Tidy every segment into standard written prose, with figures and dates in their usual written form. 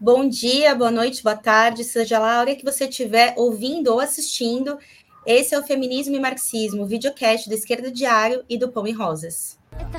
Bom dia, boa noite, boa tarde, seja lá a hora que você estiver ouvindo ou assistindo. Esse é o Feminismo e Marxismo, o videocast do Esquerda Diário e do Pão e Rosas.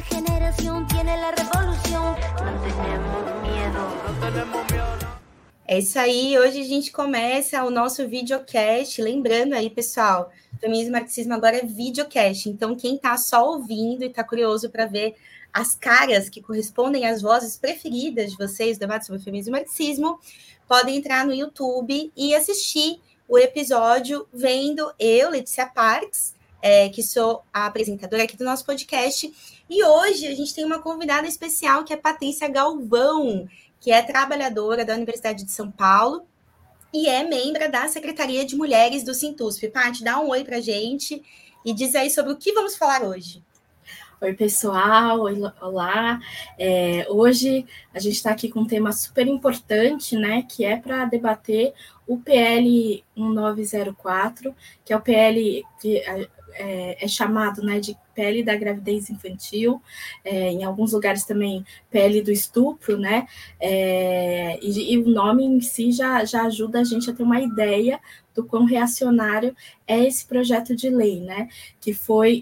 É isso aí, hoje a gente começa o nosso videocast, lembrando aí, pessoal, Feminismo e Marxismo agora é videocast, então quem está só ouvindo e está curioso para ver as caras que correspondem às vozes preferidas de vocês, debates sobre feminismo e marxismo, podem entrar no YouTube e assistir o episódio vendo eu, Letícia Parks, que sou a apresentadora aqui do nosso podcast, e hoje a gente tem uma convidada especial que é Patrícia Galvão, que é trabalhadora da Universidade de São Paulo e é membro da Secretaria de Mulheres do Sintusp. Paty, dá um oi pra gente e diz aí sobre o que vamos falar hoje. Oi, pessoal, olá. Hoje a gente está aqui com um tema super importante, né, que é para debater o PL 1904, que é o PL que é chamado, né, de PL da gravidez infantil, em alguns lugares também PL do estupro, né, e o nome em si já ajuda a gente a ter uma ideia do quão reacionário é esse projeto de lei, né, que foi...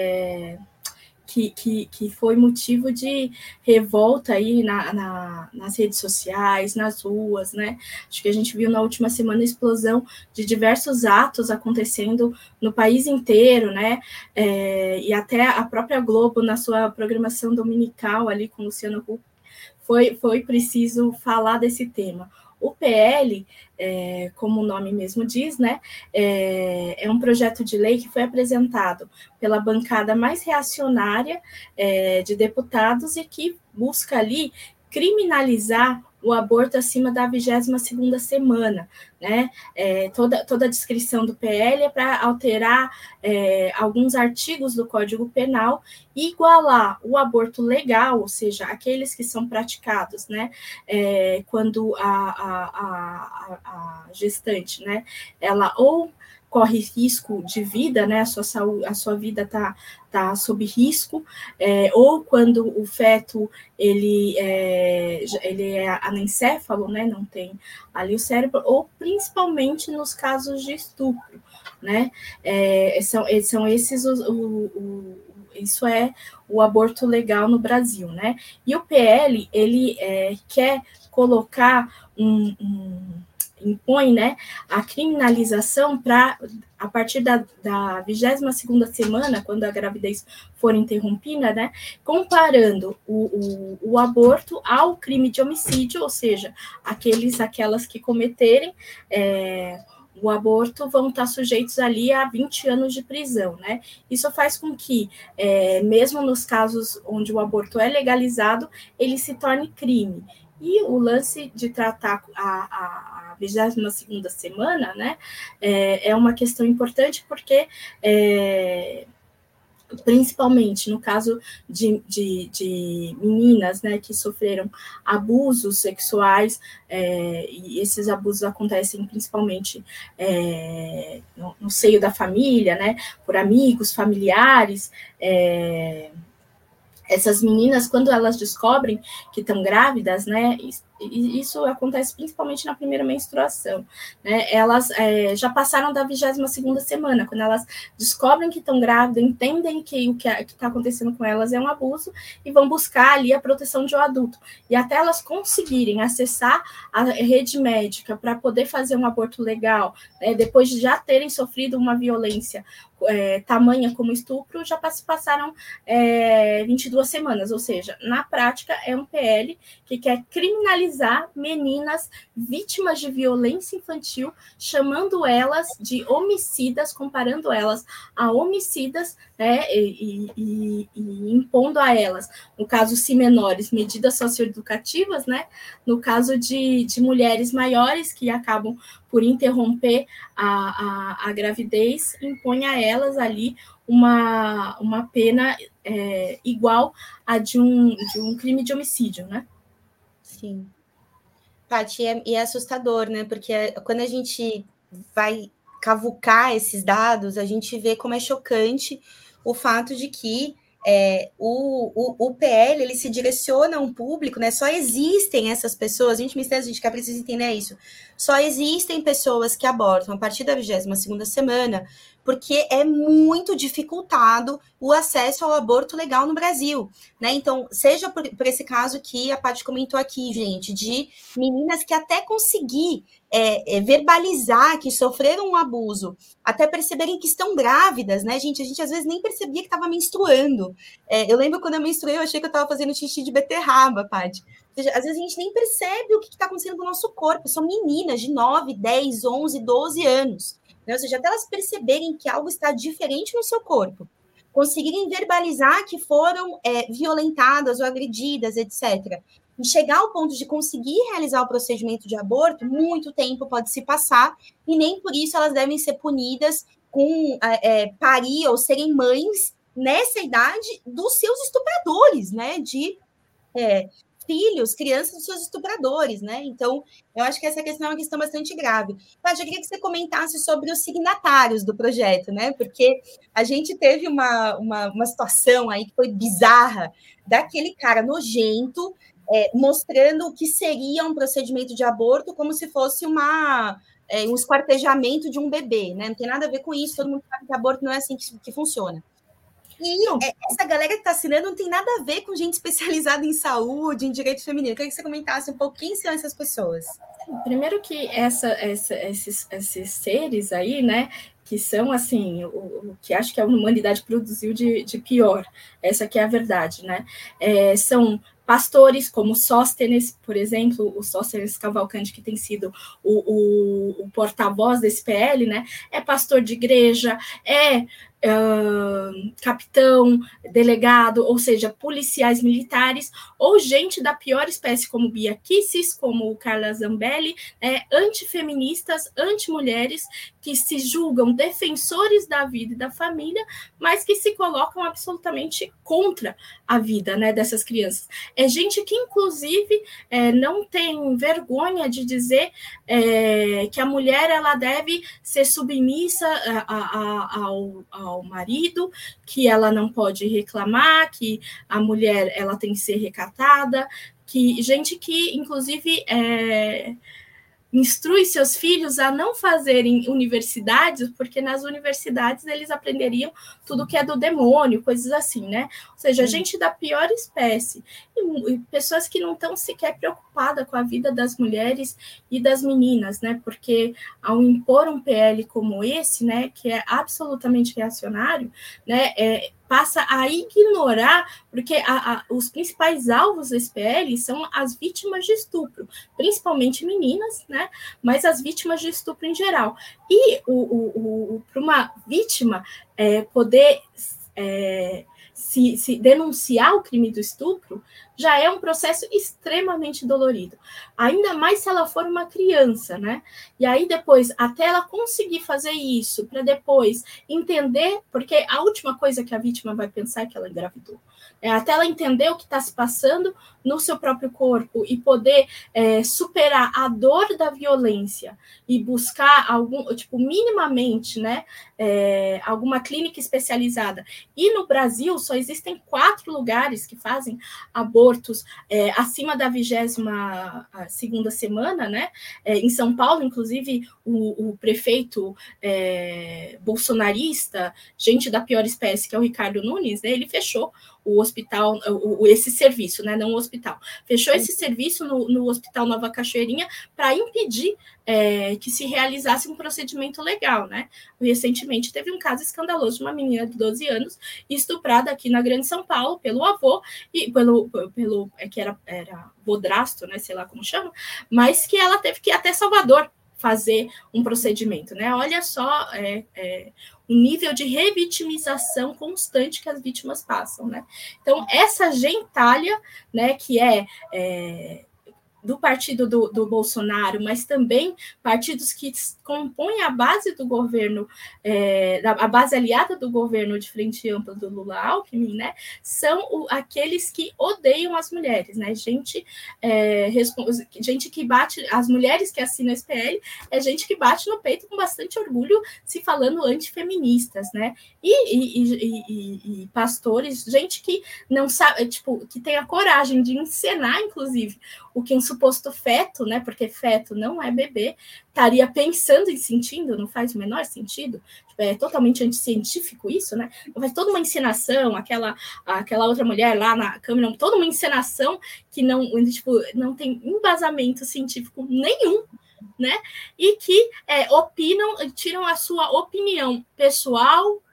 Que foi motivo de revolta aí nas redes sociais, nas ruas, né? Acho que a gente viu na última semana a explosão de diversos atos acontecendo no país inteiro, né? E até a própria Globo, na sua programação dominical ali com Luciano Huck, foi preciso falar desse tema. O PL, como o nome mesmo diz, né, é um projeto de lei que foi apresentado pela bancada mais reacionária de deputados e que busca ali criminalizar o aborto acima da 22ª semana, né? Toda a descrição do PL é para alterar alguns artigos do Código Penal e igualar o aborto legal, ou seja, aqueles que são praticados, né? Quando a gestante, né? Ela ou corre risco de vida, né? A sua vida tá sob risco, ou quando o feto ele é anencéfalo, né? Não tem ali o cérebro, ou principalmente nos casos de estupro, né? São esses isso é o aborto legal no Brasil, né? E o PL ele quer colocar impõe, né, a criminalização para, a partir da 22ª semana, quando a gravidez for interrompida, né, comparando o aborto ao crime de homicídio, ou seja, aquelas que cometerem o aborto vão estar sujeitos ali a 20 anos de prisão, né? Isso faz com que, mesmo nos casos onde o aborto é legalizado, ele se torne crime. E o lance de tratar a 22ª semana, né, é uma questão importante porque, principalmente no caso de meninas, né, que sofreram abusos sexuais, e esses abusos acontecem principalmente no seio da família, né, por amigos, familiares, essas meninas, quando elas descobrem que estão grávidas, né, isso acontece principalmente na primeira menstruação, né, elas já passaram da 22ª semana, quando elas descobrem que estão grávidas, entendem que o que está acontecendo com elas é um abuso e vão buscar ali a proteção de um adulto. E até elas conseguirem acessar a rede médica para poder fazer um aborto legal, né, depois de já terem sofrido uma violência tamanha como estupro, já passaram 22 semanas, ou seja, na prática é um PL que quer criminalizar meninas vítimas de violência infantil, chamando elas de homicidas, comparando elas a homicidas, né, e impondo a elas, no caso, se menores, medidas socioeducativas, né, no caso de mulheres maiores que acabam por interromper a gravidez, impõe a elas ali uma pena igual a de um crime de homicídio, né? Sim. Paty, e é assustador, né? Porque quando a gente vai cavucar esses dados, a gente vê como é chocante o fato de que o PL, ele se direciona a um público, né? Só existem essas pessoas, a gente que precisa entender isso. Só existem pessoas que abortam a partir da 22ª semana, porque é muito dificultado o acesso ao aborto legal no Brasil, né? Então, seja por esse caso que a Paty comentou aqui, gente, de meninas que até conseguir verbalizar que sofreram um abuso, até perceberem que estão grávidas, né, gente? A gente às vezes nem percebia que estava menstruando. Eu lembro quando eu menstruei, eu achei que eu estava fazendo xixi de beterraba, Paty. Ou seja, às vezes a gente nem percebe o que está acontecendo com o nosso corpo. São meninas de 9, 10, 11, 12 anos. Né? Ou seja, até elas perceberem que algo está diferente no seu corpo, conseguirem verbalizar que foram violentadas ou agredidas, etc. E chegar ao ponto de conseguir realizar o procedimento de aborto, muito tempo pode se passar, e nem por isso elas devem ser punidas com parir ou serem mães nessa idade dos seus estupradores, né? De filhos, crianças dos seus estupradores, né? Então, eu acho que essa questão é uma questão bastante grave. Mas eu queria que você comentasse sobre os signatários do projeto, né? Porque a gente teve uma situação aí que foi bizarra, daquele cara nojento, mostrando o que seria um procedimento de aborto como se fosse um esquartejamento de um bebê, né? Não tem nada a ver com isso, todo mundo sabe que aborto não é assim que funciona. E essa galera que está assinando não tem nada a ver com gente especializada em saúde, em direito feminino. Eu queria que você comentasse um pouco quem são essas pessoas. Primeiro que esses seres aí, né, que são, assim, o que acho que a humanidade produziu de pior, essa que é a verdade, né, são pastores como Sóstenes, por exemplo, o Sóstenes Cavalcante, que tem sido o porta-voz desse PL, né, é pastor de igreja, capitão, delegado, ou seja, policiais militares, ou gente da pior espécie, como Bia Kicis, como Carla Zambelli, antifeministas, antimulheres, que se julgam defensores da vida e da família, mas que se colocam absolutamente contra a vida, né, dessas crianças. É gente que, inclusive, não tem vergonha de dizer que a mulher ela deve ser submissa ao marido, que ela não pode reclamar, que a mulher ela tem que ser recatada, que gente que, inclusive, instrui seus filhos a não fazerem universidades, porque nas universidades eles aprenderiam tudo que é do demônio, coisas assim, né? Ou seja, gente da pior espécie. E pessoas que não estão sequer preocupadas com a vida das mulheres e das meninas, né? Porque ao impor um PL como esse, né, que é absolutamente reacionário, né, passa a ignorar, porque os principais alvos desse PL são as vítimas de estupro, principalmente meninas, né? Mas as vítimas de estupro em geral. E para uma vítima poder se denunciar o crime do estupro, já é um processo extremamente dolorido. Ainda mais se ela for uma criança, né? E aí depois, até ela conseguir fazer isso, para depois entender, porque a última coisa que a vítima vai pensar é que ela engravidou. Até ela entender o que está se passando no seu próprio corpo e poder superar a dor da violência e buscar minimamente, né, alguma clínica especializada. E no Brasil só existem 4 lugares que fazem abortos acima da 22ª semana, né? Em São Paulo, inclusive, o prefeito bolsonarista, gente da pior espécie, que é o Ricardo Nunes, né, ele fechou o hospital, esse serviço, né, não o hospital, fechou esse serviço no Hospital Nova Cachoeirinha para impedir que se realizasse um procedimento legal, né? Recentemente teve um caso escandaloso de uma menina de 12 anos estuprada aqui na Grande São Paulo pelo avô, e pelo que era vodrasto, né, sei lá como chama, mas que ela teve que ir até Salvador fazer um procedimento, né? Olha só o nível de revitimização constante que as vítimas passam, né? Então, essa gentalha, né, que do partido do Bolsonaro, mas também partidos que compõem a base do governo, a base aliada do governo de frente ampla do Lula-Alckmin, né, são aqueles que odeiam as mulheres, né, gente que bate, as mulheres que assinam esse PL, é gente que bate no peito com bastante orgulho, se falando antifeministas, né, e pastores, gente que não sabe, tipo, que tem a coragem de encenar, inclusive, o que um suposto feto, né, porque feto não é bebê, estaria pensando e sentindo, não faz o menor sentido, é totalmente anticientífico isso, né, faz toda uma encenação, aquela outra mulher lá na câmera, toda uma encenação que não, tipo, não tem embasamento científico nenhum, né, e que opinam, tiram a sua opinião pessoal,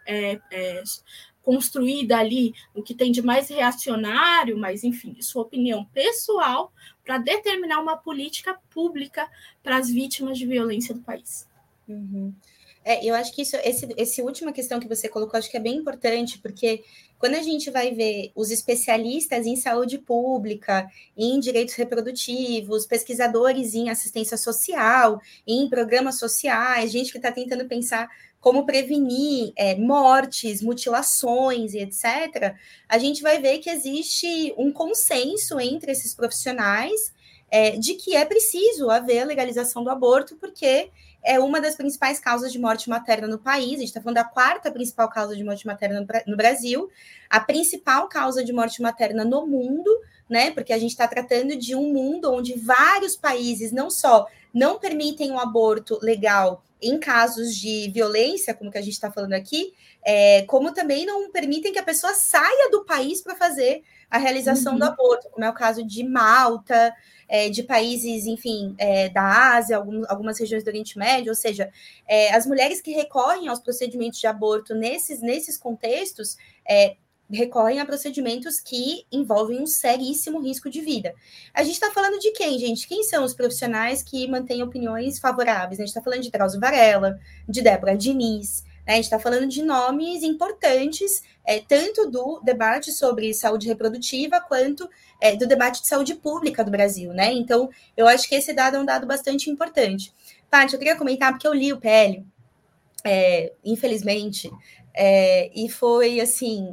construída ali, o que tem de mais reacionário, mas, enfim, sua opinião pessoal, para determinar uma política pública para as vítimas de violência do país. Uhum. Eu acho que essa última questão que você colocou, acho que é bem importante, porque quando a gente vai ver os especialistas em saúde pública, em direitos reprodutivos, pesquisadores em assistência social, em programas sociais, gente que está tentando pensar como prevenir mortes, mutilações e etc., a gente vai ver que existe um consenso entre esses profissionais de que é preciso haver a legalização do aborto, porque é uma das principais causas de morte materna no país. A gente está falando da quarta principal causa de morte materna no Brasil, a principal causa de morte materna no mundo, né? Porque a gente está tratando de um mundo onde vários países não só não permitem um aborto legal em casos de violência, como que a gente está falando aqui, como também não permitem que a pessoa saia do país para fazer a realização do aborto, como é o caso de Malta, de países, enfim, da Ásia, algumas regiões do Oriente Médio, ou seja, as mulheres que recorrem aos procedimentos de aborto nesses contextos recorrem a procedimentos que envolvem um seríssimo risco de vida. A gente está falando de quem, gente? Quem são os profissionais que mantêm opiniões favoráveis? A gente está falando de Drauzio Varela, de Débora Diniz, né? A gente está falando de nomes importantes, tanto do debate sobre saúde reprodutiva, quanto do debate de saúde pública do Brasil, né? Então, eu acho que esse dado é um dado bastante importante. Paty, eu queria comentar, porque eu li o PL, infelizmente, e foi, assim,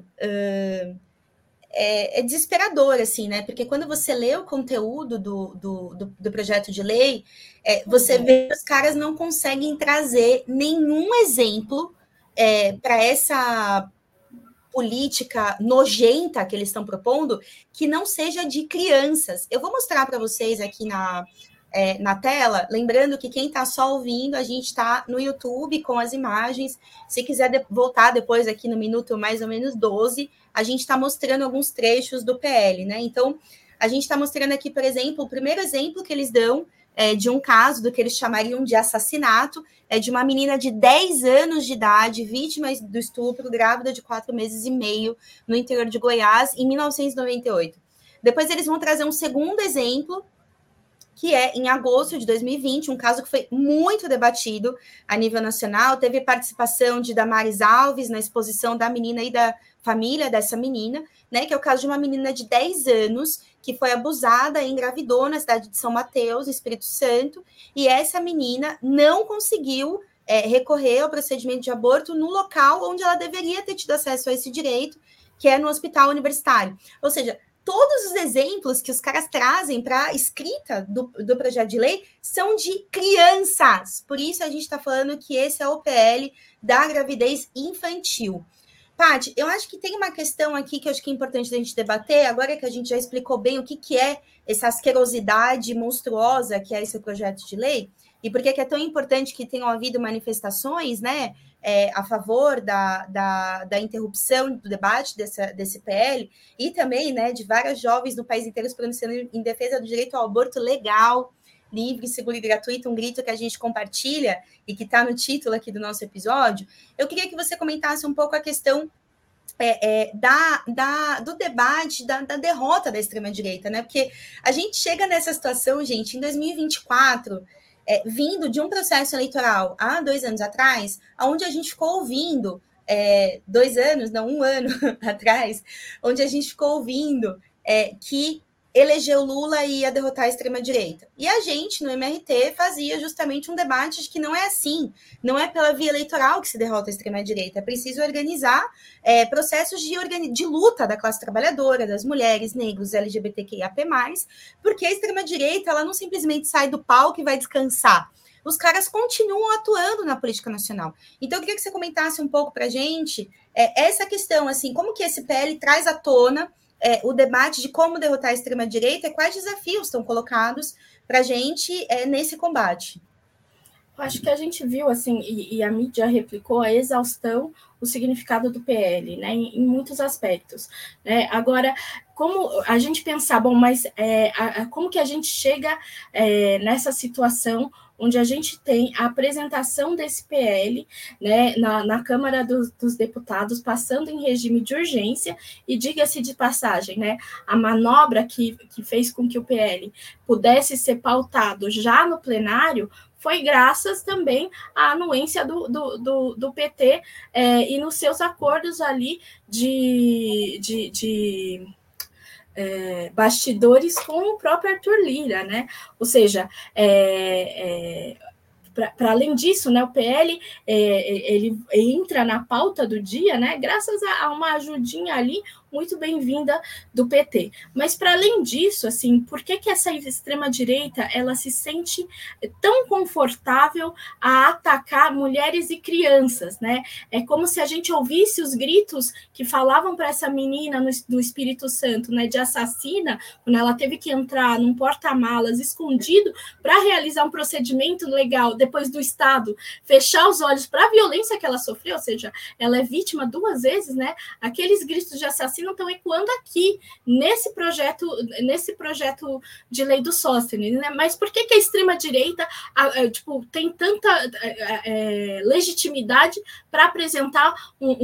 desesperador, assim, né? Porque quando você lê o conteúdo do projeto de lei, você vê que os caras não conseguem trazer nenhum exemplo para essa política nojenta que eles estão propondo, que não seja de crianças. Eu vou mostrar para vocês aqui na tela, lembrando que quem está só ouvindo, a gente está no YouTube com as imagens. Se quiser voltar depois aqui no minuto mais ou menos 12, a gente está mostrando alguns trechos do PL, né? Então, a gente está mostrando aqui, por exemplo, o primeiro exemplo que eles dão de um caso do que eles chamariam de assassinato, de uma menina de 10 anos de idade, vítima do estupro, grávida de 4 meses e meio, no interior de Goiás, em 1998. Depois eles vão trazer um segundo exemplo, que é em agosto de 2020, um caso que foi muito debatido a nível nacional, teve participação de Damares Alves na exposição da menina e da família dessa menina, né, que é o caso de uma menina de 10 anos que foi abusada e engravidou na cidade de São Mateus, Espírito Santo, e essa menina não conseguiu recorrer ao procedimento de aborto no local onde ela deveria ter tido acesso a esse direito, que é no hospital universitário. Ou seja, todos os exemplos que os caras trazem para a escrita do projeto de lei são de crianças. Por isso a gente está falando que esse é o PL da gravidez infantil. Paty, eu acho que tem uma questão aqui que eu acho que é importante a gente debater, agora que a gente já explicou bem o que é essa asquerosidade monstruosa que é esse projeto de lei, e por que é tão importante que tenham havido manifestações, né, a favor da interrupção do debate desse PL, e também, né, de várias jovens no país inteiro se pronunciando em defesa do direito ao aborto legal, livre, seguro e gratuito, um grito que a gente compartilha e que está no título aqui do nosso episódio. Eu queria que você comentasse um pouco a questão do debate, da derrota da extrema-direita, né? Porque a gente chega nessa situação, gente, em 2024, vindo de um processo eleitoral há 2 anos atrás, onde a gente ficou ouvindo, 2 anos, não, 1 ano atrás, onde a gente ficou ouvindo que eleger o Lula e ia derrotar a extrema-direita. E a gente, no MRT, fazia justamente um debate de que não é assim, não é pela via eleitoral que se derrota a extrema-direita, é preciso organizar processos de luta da classe trabalhadora, das mulheres, negros, LGBTQIAP+, porque a extrema-direita ela não simplesmente sai do palco e vai descansar. Os caras continuam atuando na política nacional. Então, eu queria que você comentasse um pouco para a gente essa questão, assim, como que esse PL traz à tona o debate de como derrotar a extrema-direita e quais desafios estão colocados para a gente nesse combate. Acho que a gente viu, assim, e a mídia replicou a exaustão, o significado do PL, né, em muitos aspectos. Né? Agora, como a gente pensar, bom, mas como que a gente chega nessa situação onde a gente tem a apresentação desse PL, né, na Câmara dos Deputados, passando em regime de urgência, e diga-se de passagem, né, a manobra que fez com que o PL pudesse ser pautado já no plenário foi graças também à anuência do PT e nos seus acordos ali de bastidores com o próprio Arthur Lira, né? Ou seja, para além disso, né, o PL ele entra na pauta do dia, né, graças a uma ajudinha ali muito bem-vinda do PT. Mas para além disso, assim, por que essa extrema-direita ela se sente tão confortável a atacar mulheres e crianças, né? É como se a gente ouvisse os gritos que falavam para essa menina do Espírito Santo, né, de assassina, quando ela teve que entrar num porta-malas escondido para realizar um procedimento legal, depois do Estado fechar os olhos para a violência que ela sofreu, ou seja, ela é vítima 2 vezes, né? Aqueles gritos de assassino estão ecoando aqui, nesse projeto de lei do Sóstenes, né? Mas por que a extrema-direita tem tanta legitimidade para apresentar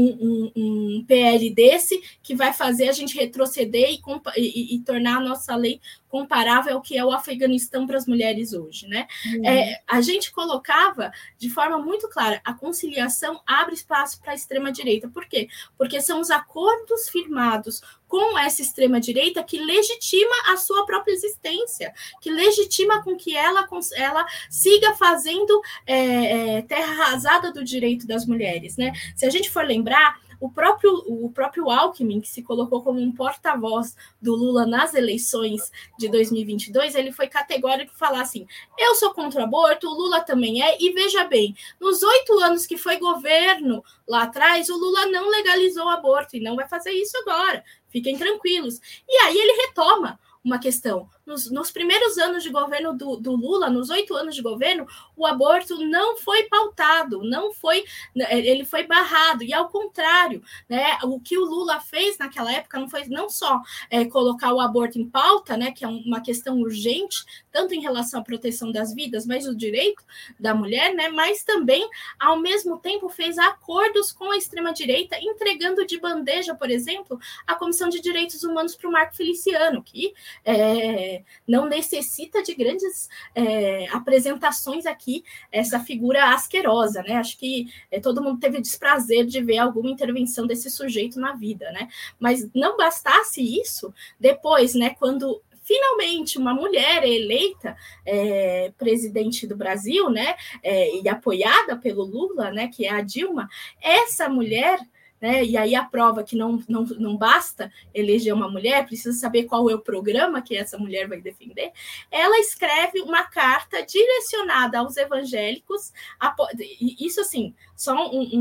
um PL desse que vai fazer a gente retroceder e tornar a nossa lei comparável ao que é o Afeganistão para as mulheres hoje, né? A gente colocava de forma muito clara, a conciliação abre espaço para a extrema-direita. Por quê? Porque são os acordos firmados com essa extrema-direita que legitima a sua própria existência, que legitima com que ela siga fazendo terra arrasada do direito das mulheres, né? Se a gente for lembrar, o próprio Alckmin, que se colocou como um porta-voz do Lula nas eleições de 2022, ele foi categórico em falar assim, eu sou contra o aborto, o Lula também é, e veja bem, nos 8 anos que foi governo lá atrás, o Lula não legalizou o aborto, e não vai fazer isso agora, fiquem tranquilos. E aí ele retoma uma questão. Nos primeiros anos de governo do Lula, nos 8 anos de governo, o aborto não foi pautado, ele foi barrado, e ao contrário, né, o que o Lula fez naquela época não foi não só colocar o aborto em pauta, né, que é uma questão urgente, tanto em relação à proteção das vidas, mas o direito da mulher, né, mas também, ao mesmo tempo, fez acordos com a extrema-direita, entregando de bandeja, por exemplo, a Comissão de Direitos Humanos para o Marco Feliciano, que não necessita de grandes apresentações aqui, essa figura asquerosa, né? Acho que todo mundo teve desprazer de ver alguma intervenção desse sujeito na vida, né? Mas não bastasse isso, depois, né, quando finalmente uma mulher é eleita presidente do Brasil, né, e apoiada pelo Lula, né, que é a Dilma, essa mulher, né, e aí a prova que não basta eleger uma mulher, precisa saber qual é o programa que essa mulher vai defender, ela escreve uma carta direcionada aos evangélicos, isso assim, só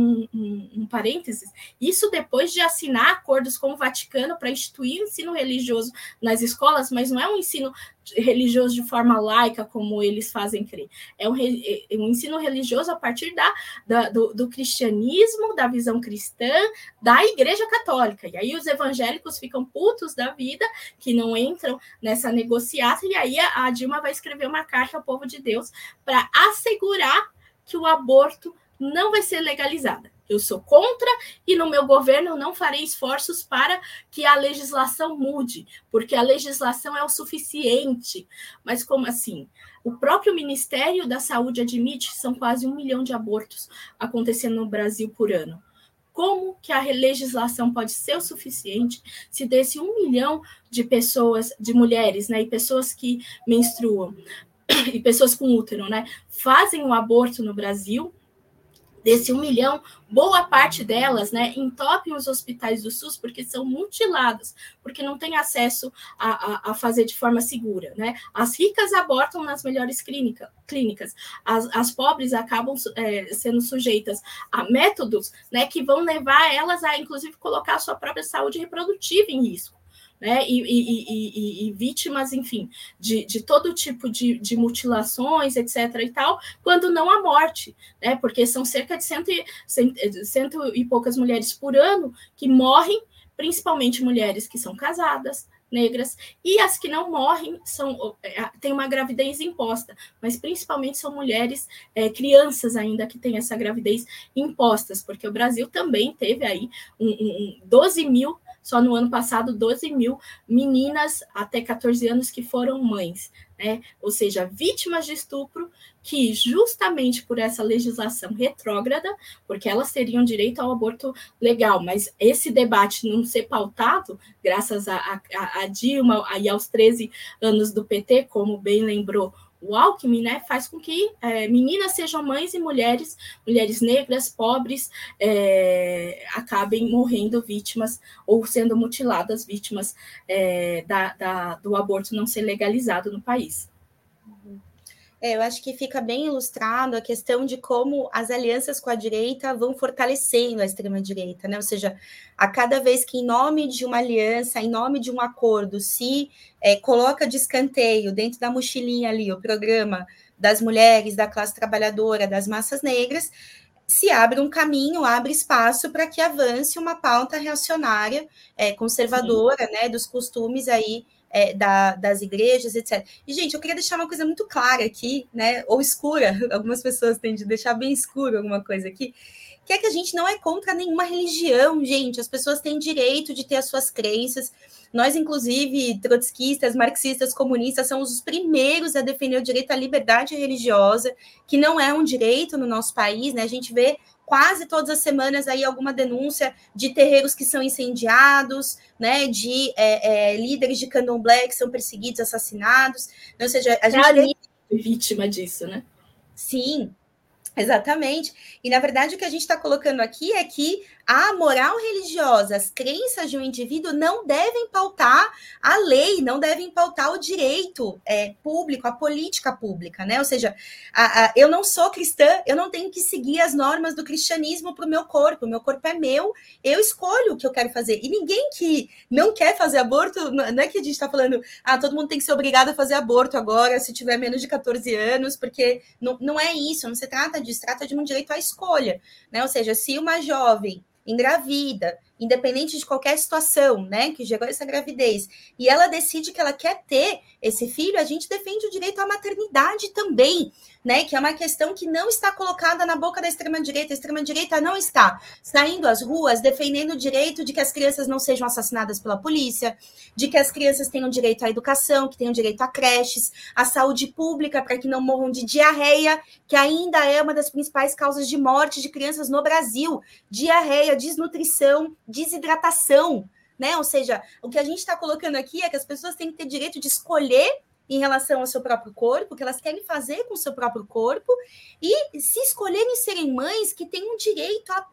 um parênteses, isso depois de assinar acordos com o Vaticano para instituir o ensino religioso nas escolas, mas não é um ensino religioso de forma laica, como eles fazem crer. É um ensino religioso a partir do cristianismo, da visão cristã, da Igreja Católica. E aí os evangélicos ficam putos da vida, que não entram nessa negociata, e aí a Dilma vai escrever uma carta ao povo de Deus para assegurar que o aborto não vai ser legalizado. Eu sou contra e no meu governo não farei esforços para que a legislação mude, porque a legislação é o suficiente. Mas como assim? O próprio Ministério da Saúde admite que são quase 1 milhão de abortos acontecendo no Brasil por ano. como que a legislação pode ser o suficiente se desse 1 milhão de pessoas, de mulheres, né, e pessoas que menstruam, e pessoas com útero, né, fazem o aborto no Brasil. Desse 1 milhão, boa parte delas, né, entopem os hospitais do SUS porque são mutiladas, porque não têm acesso a fazer de forma segura, né? As ricas abortam nas melhores clínicas, as pobres acabam sendo sujeitas a métodos, né, que vão levar elas a, inclusive, colocar a sua própria saúde reprodutiva em risco. Né, e vítimas, enfim, de todo tipo de mutilações, etc. e tal, quando não a morte, né, porque são cerca de cento e poucas mulheres por ano que morrem, principalmente mulheres que são casadas, negras, e as que não morrem têm uma gravidez imposta, mas principalmente são mulheres, crianças ainda que têm essa gravidez impostas, porque o Brasil também teve aí 12 mil, só no ano passado, 12 mil meninas até 14 anos que foram mães, né? Ou seja, vítimas de estupro que, justamente por essa legislação retrógrada, porque elas teriam direito ao aborto legal, mas esse debate não ser pautado, graças a Dilma e aos 13 anos do PT, como bem lembrou o Alckmin, né, faz com que meninas sejam mães e mulheres negras, pobres, acabem morrendo vítimas ou sendo mutiladas vítimas do aborto não ser legalizado no país. Eu acho que fica bem ilustrado a questão de como as alianças com a direita vão fortalecendo a extrema-direita, né? Ou seja, a cada vez que, em nome de uma aliança, em nome de um acordo, se coloca de escanteio dentro da mochilinha ali o programa das mulheres, da classe trabalhadora, das massas negras, se abre um caminho, abre espaço para que avance uma pauta reacionária, conservadora, né, dos costumes aí das igrejas, etc. E, gente, eu queria deixar uma coisa muito clara aqui, né, ou escura, algumas pessoas têm de deixar bem escuro alguma coisa aqui, que é que a gente não é contra nenhuma religião, gente, as pessoas têm direito de ter as suas crenças. Nós, inclusive, trotskistas, marxistas, comunistas, somos os primeiros a defender o direito à liberdade religiosa, que não é um direito no nosso país, né? A gente vê quase todas as semanas aí alguma denúncia de terreiros que são incendiados, né? De líderes de candomblé que são perseguidos, assassinados. Ou seja, a gente é vítima disso, né? Sim. Exatamente. E, na verdade, o que a gente está colocando aqui é que a moral religiosa, as crenças de um indivíduo não devem pautar a lei, não devem pautar o direito público, a política pública, né? Ou seja, eu não sou cristã, eu não tenho que seguir as normas do cristianismo para o meu corpo é meu, eu escolho o que eu quero fazer. E ninguém que não quer fazer aborto, não é que a gente está falando, todo mundo tem que ser obrigado a fazer aborto agora, se tiver menos de 14 anos, porque não é isso, não se trata disso, trata de um direito à escolha, né? Ou seja, se uma jovem engravida, independente de qualquer situação, né, que gerou essa gravidez, e ela decide que ela quer ter esse filho, a gente defende o direito à maternidade também, né, que é uma questão que não está colocada na boca da extrema-direita. A extrema-direita não está saindo às ruas defendendo o direito de que as crianças não sejam assassinadas pela polícia, de que as crianças tenham direito à educação, que tenham direito a creches, à saúde pública para que não morram de diarreia, que ainda é uma das principais causas de morte de crianças no Brasil. Diarreia, desnutrição, desidratação, né? Ou seja, o que a gente está colocando aqui é que as pessoas têm que ter direito de escolher em relação ao seu próprio corpo, o que elas querem fazer com o seu próprio corpo, e se escolherem serem mães, que tenham direito à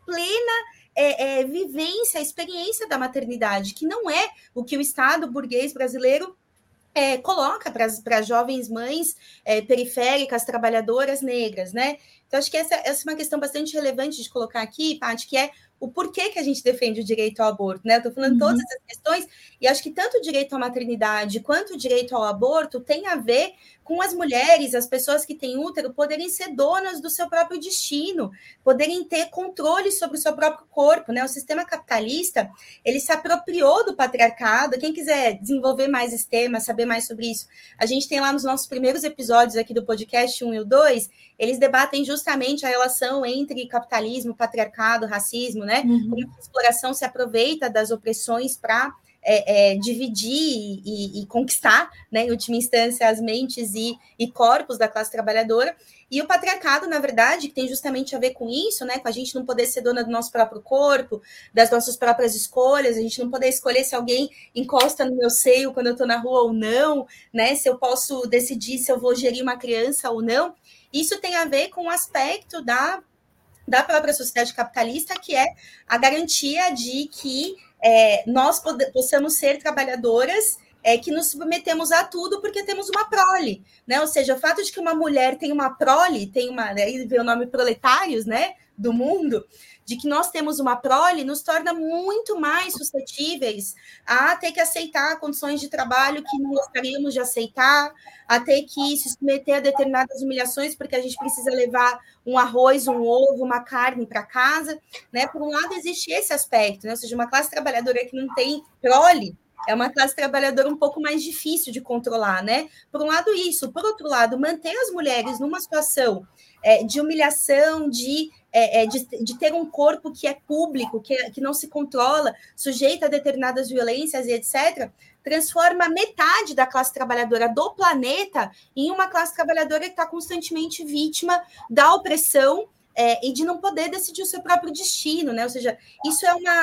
plena vivência, experiência da maternidade, que não é o que o Estado burguês brasileiro coloca para as jovens mães periféricas, trabalhadoras negras, né? Então, acho que essa é uma questão bastante relevante de colocar aqui, Paty, que é o porquê que a gente defende o direito ao aborto, né? Eu estou falando todas essas questões, e acho que tanto o direito à maternidade quanto o direito ao aborto tem a ver com as mulheres, as pessoas que têm útero, poderem ser donas do seu próprio destino, poderem ter controle sobre o seu próprio corpo, né? O sistema capitalista, ele se apropriou do patriarcado. Quem quiser desenvolver mais esse tema, saber mais sobre isso, a gente tem lá nos nossos primeiros episódios aqui do podcast 1 e o 2, eles debatem justamente a relação entre capitalismo, patriarcado, racismo, né? Como a exploração se aproveita das opressões para dividir e conquistar, né, em última instância, as mentes e corpos da classe trabalhadora. E o patriarcado, na verdade, que tem justamente a ver com isso, né, com a gente não poder ser dona do nosso próprio corpo, das nossas próprias escolhas, a gente não poder escolher se alguém encosta no meu seio quando eu estou na rua ou não, né, se eu posso decidir se eu vou gerir uma criança ou não. Isso tem a ver com o aspecto da própria sociedade capitalista, que é a garantia de que nós possamos ser trabalhadoras que nos submetemos a tudo porque temos uma prole, né? Ou seja, o fato de que uma mulher tem uma prole, aí vem o nome proletários, né, do mundo, de que nós temos uma prole, nos torna muito mais suscetíveis a ter que aceitar condições de trabalho que não gostaríamos de aceitar, a ter que se submeter a determinadas humilhações, porque a gente precisa levar um arroz, um ovo, uma carne para casa, né? Por um lado, existe esse aspecto, né? Ou seja, uma classe trabalhadora que não tem prole é uma classe trabalhadora um pouco mais difícil de controlar, né? Por um lado, isso. Por outro lado, manter as mulheres numa situação de humilhação, de ter um corpo que é público, que não se controla, sujeito a determinadas violências e etc., transforma metade da classe trabalhadora do planeta em uma classe trabalhadora que está constantemente vítima da opressão e de não poder decidir o seu próprio destino, né? Ou seja, isso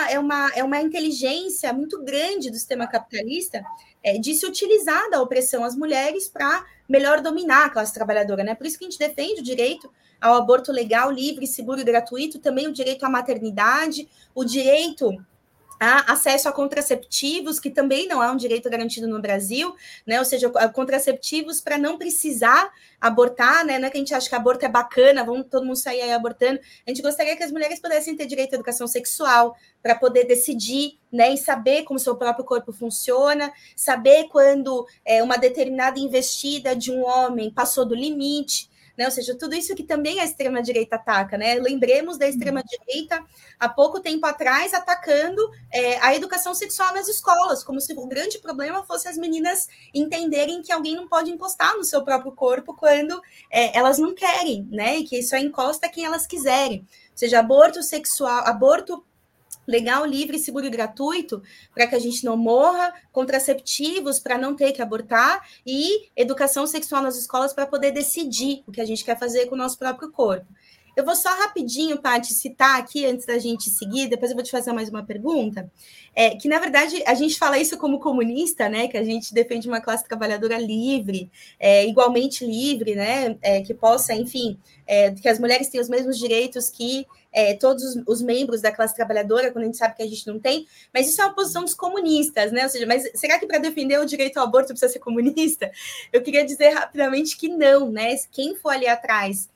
é uma inteligência muito grande do sistema capitalista de se utilizar da opressão às mulheres para melhor dominar a classe trabalhadora, né? Por isso que a gente defende o direito ao aborto legal, livre, seguro e gratuito, também o direito à maternidade, o direito a acesso a contraceptivos, que também não é um direito garantido no Brasil, né? Ou seja, contraceptivos para não precisar abortar, né? Não é que a gente acha que aborto é bacana, vamos todo mundo sair aí abortando. A gente gostaria que as mulheres pudessem ter direito à educação sexual, para poder decidir, né? E saber como o seu próprio corpo funciona, saber quando uma determinada investida de um homem passou do limite, né? Ou seja, tudo isso que também a extrema-direita ataca, né? Lembremos da extrema-direita, há pouco tempo atrás, atacando a educação sexual nas escolas, como se o grande problema fosse as meninas entenderem que alguém não pode encostar no seu próprio corpo quando elas não querem, né? E que só encosta quem elas quiserem. Ou seja, aborto sexual, aborto legal, livre, seguro e gratuito, para que a gente não morra, contraceptivos para não ter que abortar e educação sexual nas escolas para poder decidir o que a gente quer fazer com o nosso próprio corpo. Eu vou só rapidinho, Paty, citar aqui, antes da gente seguir, depois eu vou te fazer mais uma pergunta, que, na verdade, a gente fala isso como comunista, né, que a gente defende uma classe trabalhadora livre, igualmente livre, né, que possa, enfim, que as mulheres tenham os mesmos direitos que todos os membros da classe trabalhadora, quando a gente sabe que a gente não tem, mas isso é uma posição dos comunistas, né? Ou seja, mas será que para defender o direito ao aborto precisa ser comunista? Eu queria dizer rapidamente que não, né? Quem for ali atrás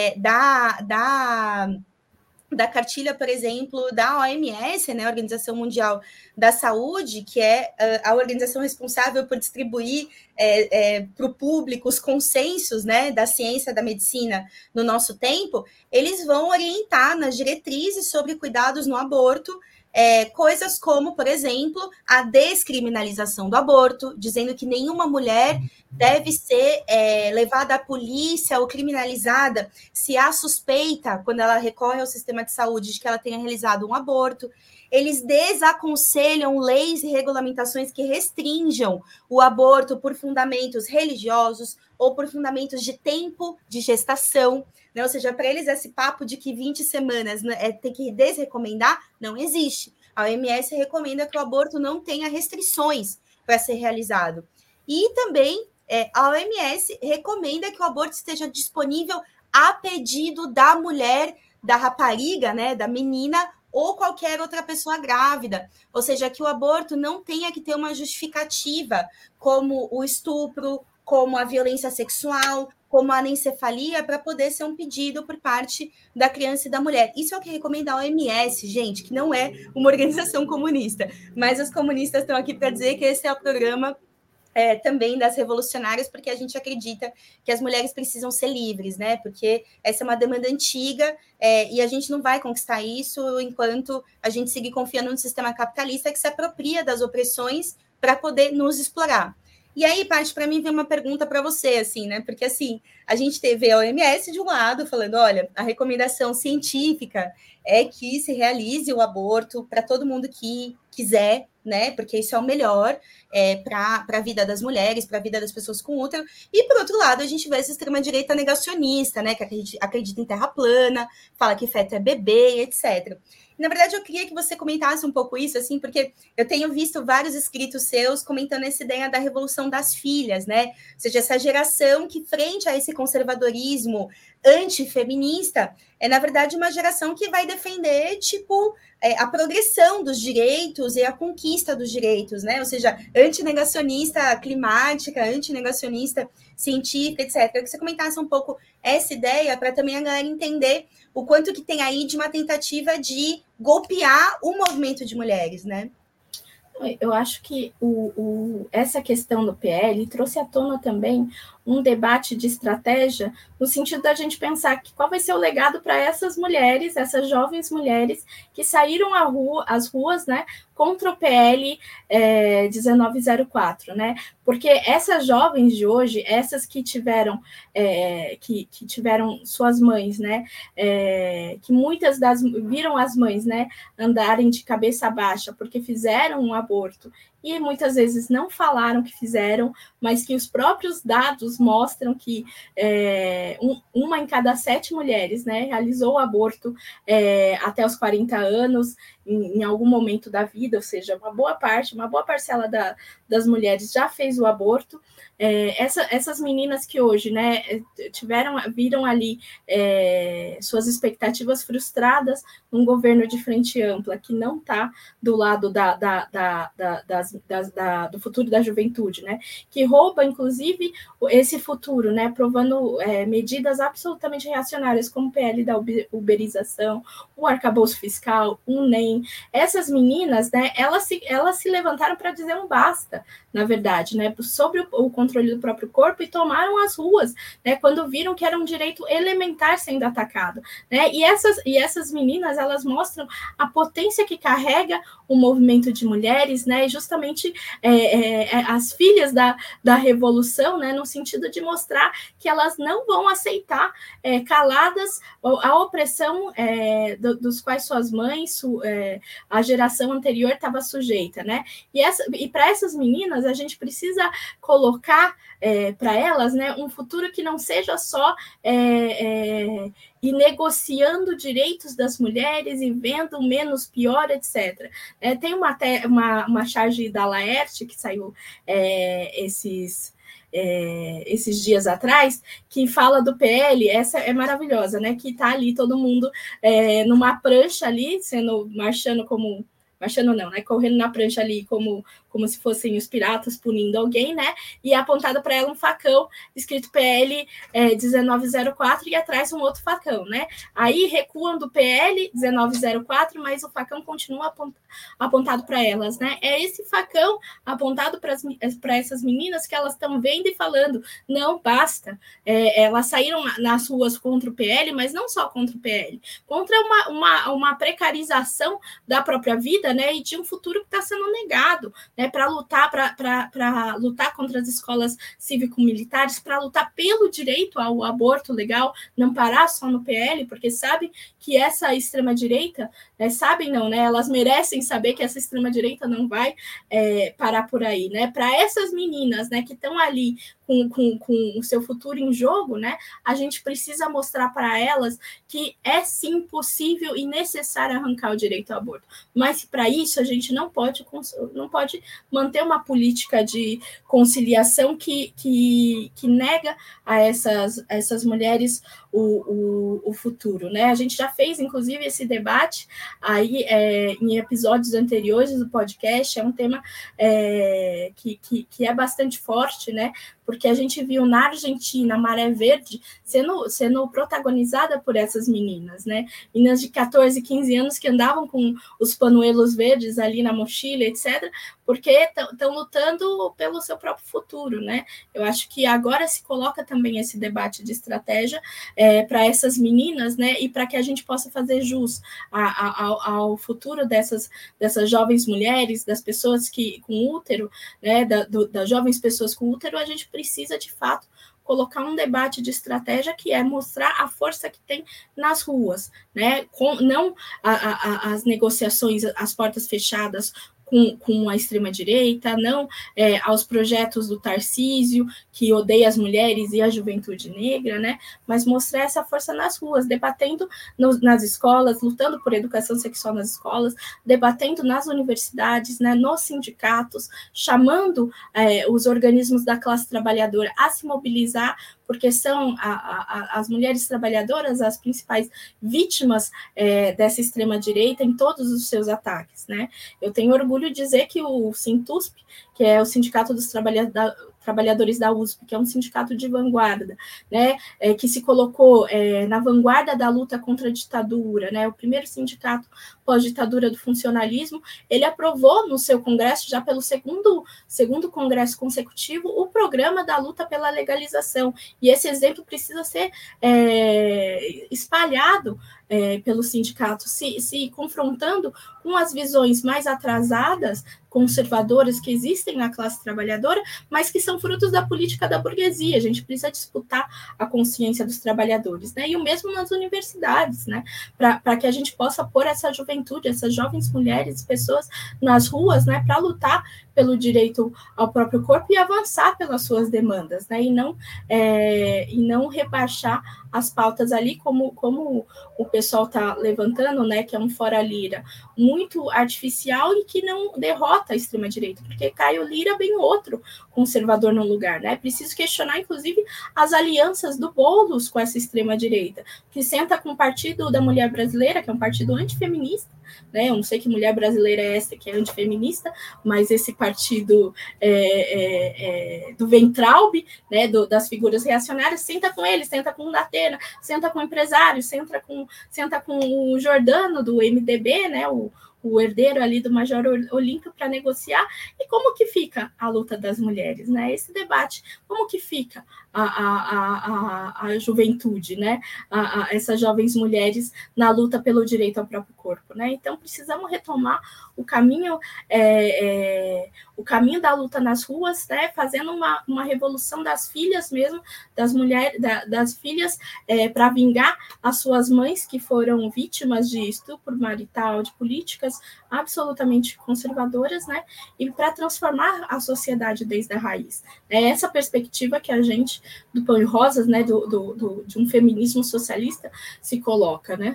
da cartilha, por exemplo, da OMS, né, Organização Mundial da Saúde, que é a organização responsável por distribuir para o público os consensos, né, da ciência, da medicina no nosso tempo, eles vão orientar nas diretrizes sobre cuidados no aborto, coisas como, por exemplo, a descriminalização do aborto, dizendo que nenhuma mulher deve ser levada à polícia ou criminalizada se há suspeita, quando ela recorre ao sistema de saúde, de que ela tenha realizado um aborto. Eles desaconselham leis e regulamentações que restringam o aborto por fundamentos religiosos ou por fundamentos de tempo de gestação, né? Ou seja, para eles esse papo de que 20 semanas tem que desrecomendar, não existe. A OMS recomenda que o aborto não tenha restrições para ser realizado. E também a OMS recomenda que o aborto esteja disponível a pedido da mulher, da rapariga, né, da menina, ou qualquer outra pessoa grávida. Ou seja, que o aborto não tenha que ter uma justificativa, como o estupro, como a violência sexual, como a anencefalia, para poder ser um pedido por parte da criança e da mulher. Isso é o que recomenda a OMS, gente, que não é uma organização comunista. Mas os comunistas estão aqui para dizer que esse é o programa também das revolucionárias, porque a gente acredita que as mulheres precisam ser livres, né? Porque essa é uma demanda antiga e a gente não vai conquistar isso enquanto a gente seguir confiando no sistema capitalista que se apropria das opressões para poder nos explorar. E aí, Paty, para mim vem uma pergunta para você, assim, né? Porque assim, a gente teve a OMS de um lado falando, olha, a recomendação científica é que se realize o aborto para todo mundo que quiser, né? Porque isso é o melhor para a vida das mulheres, para a vida das pessoas com útero. E, por outro lado, a gente vê essa extrema-direita negacionista, né? Que acredita em terra plana, fala que feto é bebê, etc. Na verdade, eu queria que você comentasse um pouco isso, assim, porque eu tenho visto vários escritos seus comentando essa ideia da revolução das filhas, né? Ou seja, essa geração que, frente a esse conservadorismo antifeminista, é, na verdade, uma geração que vai defender, tipo, a progressão dos direitos e a conquista dos direitos, né? Ou seja, antinegacionista climática, antinegacionista científica, etc. Eu queria que você comentasse um pouco essa ideia para também a galera entender o quanto que tem aí de uma tentativa de golpear o movimento de mulheres, né? Eu acho que essa questão do PL trouxe à tona também um debate de estratégia, no sentido da gente pensar que qual vai ser o legado para essas mulheres, essas jovens mulheres que saíram às ruas, né, contra o PL 1904, né? Porque essas jovens de hoje, essas que tiveram que tiveram suas mães, né, que muitas viram as mães, né, andarem de cabeça baixa porque fizeram um aborto e muitas vezes não falaram que fizeram, mas que os próprios dados mostram que uma em cada 7 mulheres, né, realizou o aborto até os 40 anos, em algum momento da vida, ou seja, uma boa parcela das mulheres já fez o aborto. Essas meninas que hoje, né, viram ali suas expectativas frustradas num governo de frente ampla que não está do lado do futuro da juventude, né, que rouba, inclusive, esse futuro, né, aprovando medidas absolutamente reacionárias, como o PL da uberização, o arcabouço fiscal, o NEM. Essas meninas, né, elas se levantaram para dizer um basta, na verdade, né, sobre o controle do próprio corpo, e tomaram as ruas, né, quando viram que era um direito elementar sendo atacado, né, e essas meninas, elas mostram a potência que carrega o movimento de mulheres, né, justamente as filhas da revolução, né, no sentido de mostrar que elas não vão aceitar caladas a opressão dos quais suas mães, a geração anterior estava sujeita, né? E para essas meninas, a gente precisa colocar para elas, né, um futuro que não seja só e negociando direitos das mulheres e vendo menos pior, etc. Tem uma charge da Laerte que saiu esses dias atrás, que fala do PL, essa é maravilhosa, né? Que tá ali todo mundo numa prancha ali, marchando não, né? Correndo na prancha ali como se fossem os piratas punindo alguém, né? E apontado para ela um facão escrito PL 1904 e atrás um outro facão, né? Aí recuam do PL 1904, mas o facão continua apontado para elas, né? É esse facão apontado para essas meninas que elas estão vendo e falando, não, basta. Elas saíram nas ruas contra o PL, mas não só contra o PL, contra uma precarização da própria vida, né? E de um futuro que está sendo negado, né? Para lutar contra as escolas cívico-militares, para lutar pelo direito ao aborto legal, não parar só no PL, porque sabe que essa extrema-direita, sabem não, né? Elas merecem saber que essa extrema-direita não vai parar por aí, né? Para essas meninas, né, que estão ali com o seu futuro em jogo, né, a gente precisa mostrar para elas que é sim possível e necessário arrancar o direito ao aborto, mas para isso a gente não pode manter uma política de conciliação que nega a essas mulheres o futuro, né? A gente já fez, inclusive, esse debate aí em episódios anteriores do podcast. É um tema que é bastante forte, né? Porque a gente viu na Argentina a Maré Verde sendo protagonizada por essas meninas, né? Meninas de 14, 15 anos que andavam com os panuelos verdes ali na mochila, etc., porque estão lutando pelo seu próprio futuro, né? Eu acho que agora se coloca também esse debate de estratégia para essas meninas, né? E para que a gente possa fazer jus ao futuro dessas jovens mulheres, das pessoas com útero, né? Das jovens pessoas com útero, a gente precisa, de fato, colocar um debate de estratégia que é mostrar a força que tem nas ruas, né? Não as negociações, as portas fechadas com a extrema-direita, não aos projetos do Tarcísio, que odeia as mulheres e a juventude negra, né? Mas mostrar essa força nas ruas, debatendo nas escolas, lutando por educação sexual nas escolas, debatendo nas universidades, né, nos sindicatos, chamando os organismos da classe trabalhadora a se mobilizar, porque são as mulheres trabalhadoras as principais vítimas dessa extrema-direita em todos os seus ataques, né? Eu tenho orgulho de dizer que o Sintusp, que é o Sindicato dos Trabalhadores da USP, que é um sindicato de vanguarda, né, que se colocou na vanguarda da luta contra a ditadura, né, o primeiro sindicato pós-ditadura do funcionalismo, ele aprovou no seu congresso, já pelo segundo congresso consecutivo, o programa da luta pela legalização, e esse exemplo precisa ser espalhado pelo sindicato, se confrontando com as visões mais atrasadas, conservadoras que existem na classe trabalhadora, mas que são frutos da política da burguesia. A gente precisa disputar a consciência dos trabalhadores, né? E o mesmo nas universidades, né? Para que a gente possa pôr essa juventude, essas jovens mulheres, pessoas nas ruas, né? Para lutar pelo direito ao próprio corpo e avançar pelas suas demandas, né? E não rebaixar as pautas ali, como o pessoal está levantando, né? Que é um fora Lira muito artificial e que não derrota a extrema-direita, porque Caio Lira vem outro conservador no lugar, né? Preciso questionar, inclusive, as alianças do Boulos com essa extrema-direita, que senta com o Partido da Mulher Brasileira, que é um partido antifeminista, né? Eu não sei que mulher brasileira é essa que é antifeminista, mas esse partido do Weintraub, né? Das figuras reacionárias, senta com eles, senta com o Datena, senta com empresários, senta com o Jordano do MDB, né? O herdeiro ali do Major Olímpio para negociar, e como que fica a luta das mulheres, né? Esse debate, como que fica a juventude, né? Essas jovens mulheres na luta pelo direito ao próprio corpo, né? Então precisamos retomar o caminho da luta nas ruas, né? Fazendo uma revolução das filhas mesmo, das mulheres, das filhas, para vingar as suas mães que foram vítimas de estupro marital, de políticas absolutamente conservadoras, né? E para transformar a sociedade desde a raiz. É essa perspectiva que a gente, do Pão e Rosas, né? De um feminismo socialista, se coloca, né?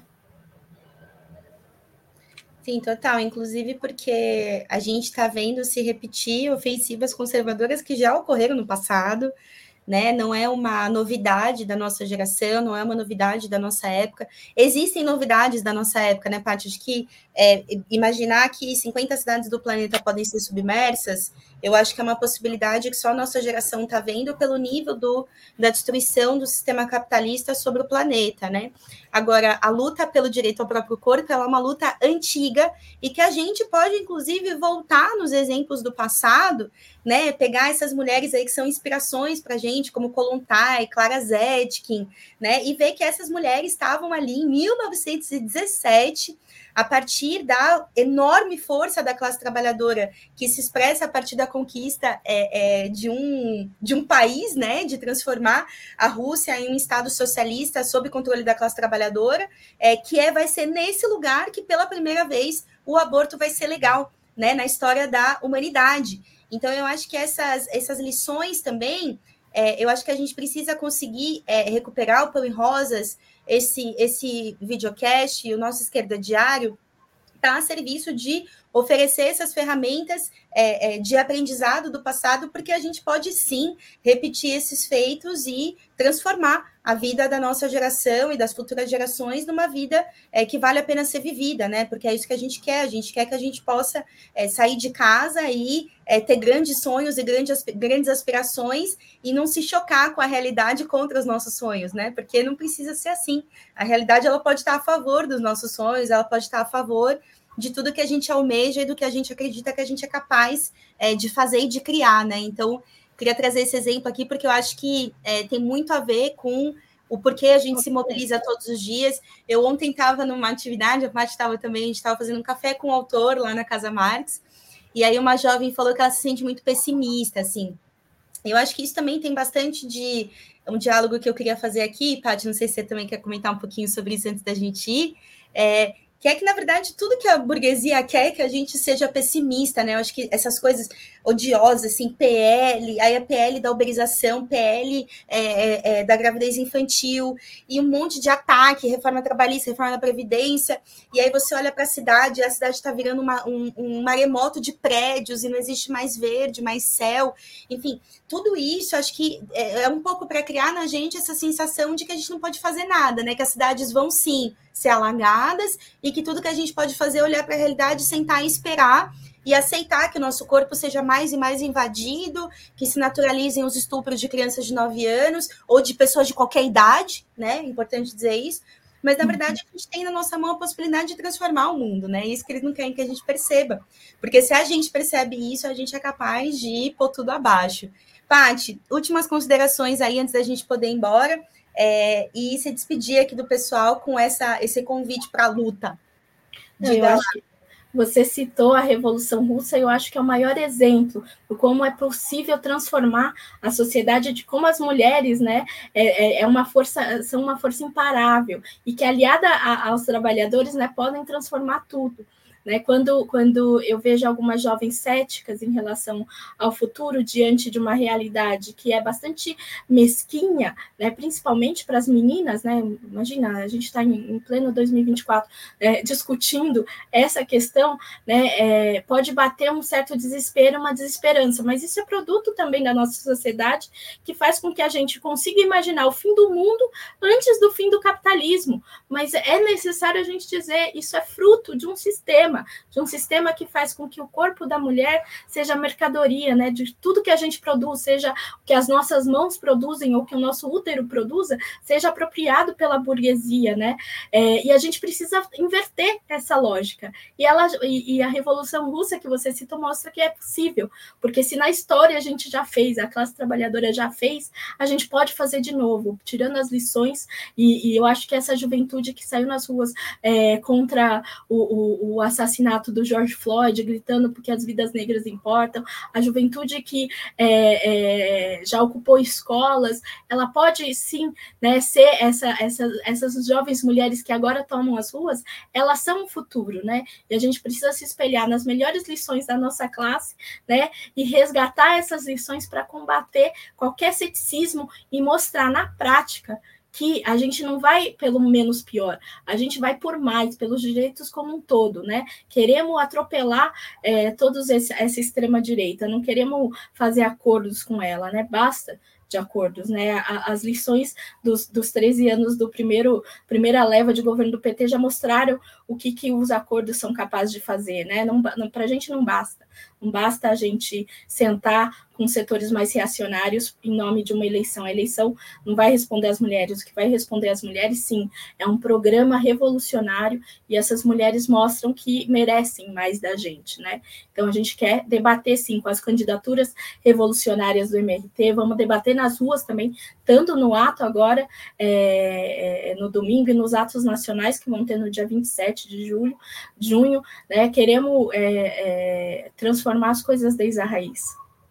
Sim, total. Inclusive porque a gente está vendo se repetir ofensivas conservadoras que já ocorreram no passado, né? Não é uma novidade da nossa geração, não é uma novidade da nossa época. Existem novidades da nossa época, né, Paty? Acho que imaginar que 50 cidades do planeta podem ser submersas, eu acho que é uma possibilidade que só a nossa geração está vendo pelo nível da destruição do sistema capitalista sobre o planeta, né? Agora, a luta pelo direito ao próprio corpo ela é uma luta antiga e que a gente pode, inclusive, voltar nos exemplos do passado, né? Pegar essas mulheres aí que são inspirações para a gente, como Kollontai, Clara Zetkin, né? E ver que essas mulheres estavam ali em 1917, a partir da enorme força da classe trabalhadora que se expressa a partir da conquista de um país, né? De transformar a Rússia em um estado socialista sob controle da classe trabalhadora, vai ser nesse lugar que pela primeira vez o aborto vai ser legal, né? Na história da humanidade. Então, eu acho que essas lições também, eu acho que a gente precisa conseguir recuperar o Pão e Rosas, esse videocast e o nosso Esquerda Diário, está a serviço de oferecer essas ferramentas de aprendizado do passado, porque a gente pode, sim, repetir esses feitos e transformar a vida da nossa geração e das futuras gerações numa vida que vale a pena ser vivida, né? Porque é isso que a gente quer que a gente possa sair de casa e ter grandes sonhos e grandes aspirações e não se chocar com a realidade contra os nossos sonhos, né? Porque não precisa ser assim. A realidade ela pode estar a favor dos nossos sonhos, ela pode estar a favor de tudo que a gente almeja e do que a gente acredita que a gente é capaz de fazer e de criar, né? Então, queria trazer esse exemplo aqui porque eu acho que tem muito a ver com o porquê a gente se mobiliza todos os dias. Eu ontem estava numa atividade, a Paty estava também, a gente estava fazendo um café com o autor lá na Casa Marx, e aí uma jovem falou que ela se sente muito pessimista, assim. Eu acho que isso também tem bastante de um diálogo que eu queria fazer aqui, Paty, não sei se você também quer comentar um pouquinho sobre isso antes da gente ir, que é que, na verdade, tudo que a burguesia quer é que a gente seja pessimista, né? Eu acho que essas coisas odiosas, assim, PL, aí a PL da uberização, PL da gravidez infantil, e um monte de ataque, reforma trabalhista, reforma da Previdência, e aí você olha para a cidade está virando um maremoto de prédios, e não existe mais verde, mais céu, enfim, tudo isso, acho que é um pouco para criar na gente essa sensação de que a gente não pode fazer nada, né? Que as cidades vão, sim, ser alagadas, e que tudo que a gente pode fazer é olhar para a realidade, sentar e esperar, e aceitar que o nosso corpo seja mais e mais invadido, que se naturalizem os estupros de crianças de 9 anos, ou de pessoas de qualquer idade, né? É importante dizer isso. Mas, na verdade, a gente tem na nossa mão a possibilidade de transformar o mundo, né? Isso que eles não querem que a gente perceba. Porque se a gente percebe isso, a gente é capaz de pôr tudo abaixo. Paty, últimas considerações aí antes da gente poder ir embora. E se despedir aqui do pessoal com esse convite para a luta. Eu acho que você citou a Revolução Russa, eu acho que é o maior exemplo de como é possível transformar a sociedade, de como as mulheres, né, são uma força imparável, e que, aliada aos trabalhadores, né, podem transformar tudo. Né? Quando eu vejo algumas jovens céticas em relação ao futuro, diante de uma realidade que é bastante mesquinha, né? Principalmente para as meninas, né? Imagina, a gente está em pleno 2024 discutindo essa questão, né? Pode bater um certo desespero, uma desesperança, mas isso é produto também da nossa sociedade, que faz com que a gente consiga imaginar o fim do mundo antes do fim do capitalismo. Mas é necessário a gente dizer, isso é fruto de um sistema que faz com que o corpo da mulher seja mercadoria, né? De tudo que a gente produz, seja o que as nossas mãos produzem ou que o nosso útero produza, seja apropriado pela burguesia, né? E a gente precisa inverter essa lógica. E a Revolução Russa que você citou mostra que é possível, porque se na história a gente já fez, a classe trabalhadora já fez, a gente pode fazer de novo, tirando as lições, e eu acho que essa juventude que saiu nas ruas contra o assassinato do George Floyd, gritando porque as vidas negras importam, a juventude que já ocupou escolas, ela pode sim, né, ser essas jovens mulheres que agora tomam as ruas, elas são o futuro, né? E a gente precisa se espelhar nas melhores lições da nossa classe, né? E resgatar essas lições para combater qualquer ceticismo e mostrar na prática que a gente não vai pelo menos pior, a gente vai por mais, pelos direitos como um todo, né? Queremos atropelar todos essa extrema-direita, não queremos fazer acordos com ela, né? Basta de acordos, né? As lições dos 13 anos do primeira leva de governo do PT já mostraram o que os acordos são capazes de fazer, né? Para a gente não basta. Não basta a gente sentar com setores mais reacionários em nome de uma eleição. A eleição não vai responder às mulheres. O que vai responder às mulheres, sim, é um programa revolucionário, e essas mulheres mostram que merecem mais da gente, né? Então, a gente quer debater, sim, com as candidaturas revolucionárias do MRT, vamos debater nas ruas também, tanto no ato agora, no domingo, e nos atos nacionais que vão ter no dia 27 de junho, né? Queremos transformar as coisas desde a raiz.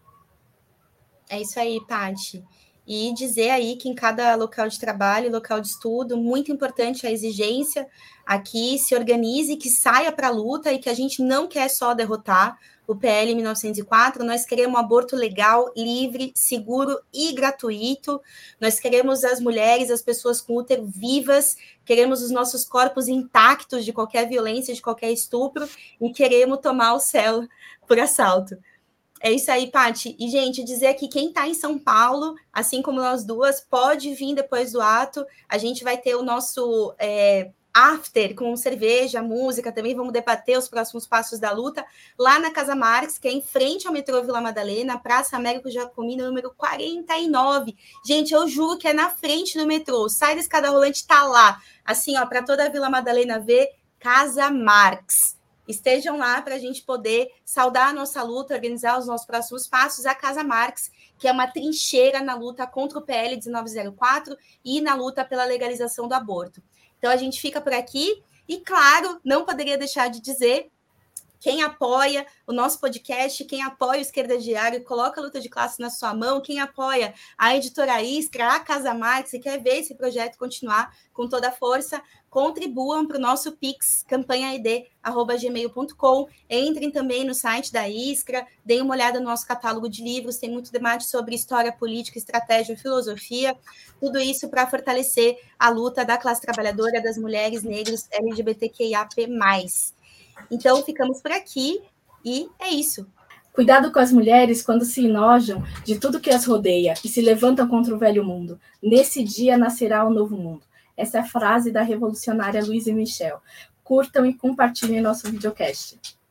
É isso aí, Paty. E dizer aí que em cada local de trabalho, local de estudo, muito importante a exigência aqui, se organize, que saia para a luta, e que a gente não quer só derrotar o PL 1904, nós queremos um aborto legal, livre, seguro e gratuito, nós queremos as mulheres, as pessoas com útero vivas, queremos os nossos corpos intactos de qualquer violência, de qualquer estupro, e queremos tomar o céu por assalto. É isso aí, Paty. E, gente, dizer que quem está em São Paulo, assim como nós duas, pode vir depois do ato. A gente vai ter o nosso after com cerveja, música também. Vamos debater os próximos passos da luta lá na Casa Marx, que é em frente ao metrô Vila Madalena, Praça Américo Jacomino, número 49. Gente, eu juro que é na frente do metrô. Sai da escada rolante, tá lá. Assim, ó, para toda a Vila Madalena ver, Casa Marx. Estejam lá para a gente poder saudar a nossa luta, organizar os nossos próximos passos. A Casa Marx, que é uma trincheira na luta contra o PL 1904 e na luta pela legalização do aborto. Então, a gente fica por aqui. E, claro, não poderia deixar de dizer quem apoia o nosso podcast, quem apoia o Esquerda Diário, coloca a luta de classe na sua mão, quem apoia a Editora Iskra, a Casa Marx, e quer ver esse projeto continuar com toda a força, contribuam para o nosso Pix, campanhaid@gmail.com. Entrem também no site da Iskra, deem uma olhada no nosso catálogo de livros, tem muito debate sobre história, política, estratégia, filosofia, tudo isso para fortalecer a luta da classe trabalhadora, das mulheres, negros, LGBTQIAP+. Então, ficamos por aqui e é isso. Cuidado com as mulheres quando se enojam de tudo que as rodeia e se levantam contra o velho mundo. Nesse dia nascerá o novo mundo. Essa é a frase da revolucionária Louise Michel. Curtam e compartilhem nosso videocast.